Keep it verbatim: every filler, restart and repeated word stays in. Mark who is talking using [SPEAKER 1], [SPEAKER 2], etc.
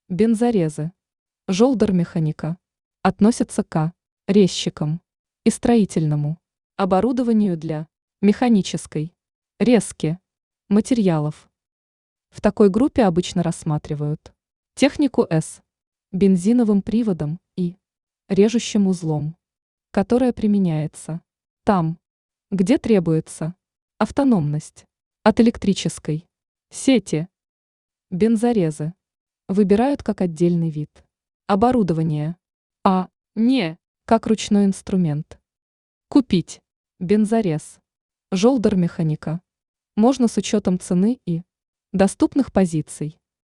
[SPEAKER 1] Бензорезы. Жолдер-механика. Относятся к резчикам и строительному оборудованию для механической резки материалов. В такой группе обычно рассматривают технику с бензиновым приводом и режущим узлом, которая применяется там, где требуется автономность от электрической сети. Бензорезы выбирают как отдельный вид оборудования, а не как ручной инструмент. Купить бензорез Жолдер-механика можно с учетом цены и доступных позиций.